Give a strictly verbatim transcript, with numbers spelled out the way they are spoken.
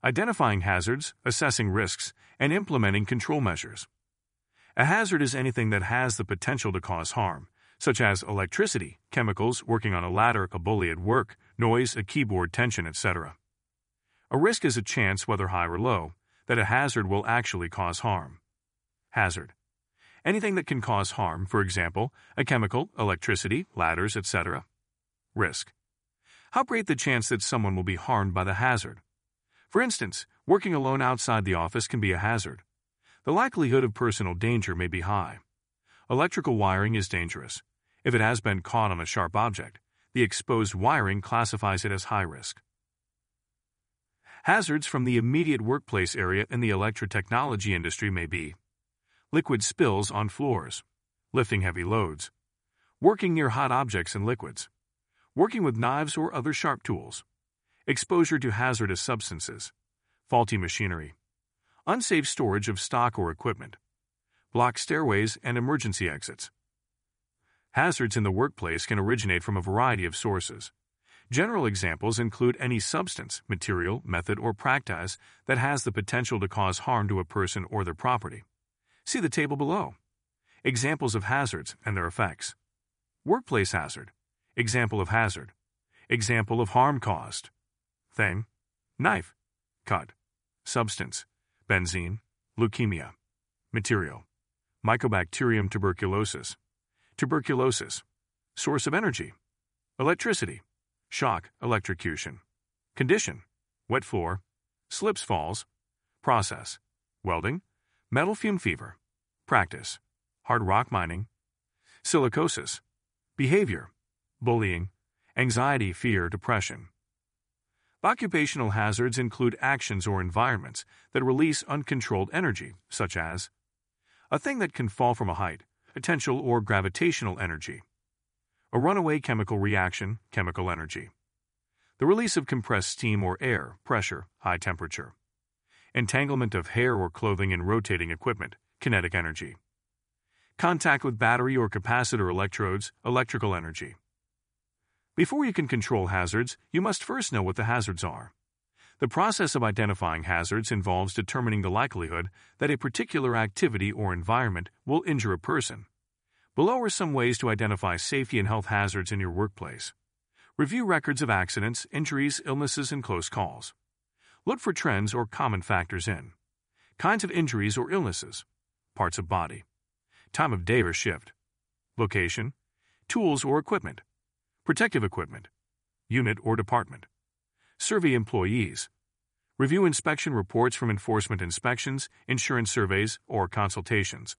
Identifying hazards, assessing risks, and implementing control measures. A hazard is anything that has the potential to cause harm, such as electricity, chemicals, working on a ladder, a bully at work, noise, a keyboard tension, et cetera. A risk is a chance, whether high or low, that a hazard will actually cause harm. Hazard. Anything that can cause harm, for example, a chemical, electricity, ladders, et cetera. Risk. How great the chance that someone will be harmed by the hazard. For instance, working alone outside the office can be a hazard. The likelihood of personal danger may be high. Electrical wiring is dangerous. If it has been caught on a sharp object, the exposed wiring classifies it as high risk. Hazards from the immediate workplace area in the electrotechnology industry may be liquid spills on floors, lifting heavy loads, working near hot objects and liquids, working with knives or other sharp tools, exposure to hazardous substances, faulty machinery, unsafe storage of stock or equipment, blocked stairways and emergency exits. Hazards in the workplace can originate from a variety of sources. General examples include any substance, material, method, or practice that has the potential to cause harm to a person or their property. See the table below. Examples of hazards and their effects. Workplace hazard. Example of hazard. Example of harm caused. Thing. Knife. Cut. Substance. Benzene. Leukemia. Material. Mycobacterium tuberculosis. Tuberculosis. Source of energy. Electricity. Shock, electrocution. Condition. Wet floor. Slips, falls. Process. Welding. Metal fume fever. Practice. Hard rock mining. Silicosis. Behavior. Bullying. Anxiety, fear, depression. Occupational hazards include actions or environments that release uncontrolled energy, such as a thing that can fall from a height, potential or gravitational energy. A runaway chemical reaction, chemical energy. The release of compressed steam or air, pressure, high temperature. Entanglement of hair or clothing in rotating equipment, kinetic energy. Contact with battery or capacitor electrodes, electrical energy. Before you can control hazards, you must first know what the hazards are. The process of identifying hazards involves determining the likelihood that a particular activity or environment will injure a person. Below are some ways to identify safety and health hazards in your workplace. Review records of accidents, injuries, illnesses, and close calls. Look for trends or common factors in kinds of injuries or illnesses, parts of body, time of day or shift, location, tools or equipment, protective equipment, unit or department. Survey employees. Review inspection reports from enforcement inspections, insurance surveys, or consultations.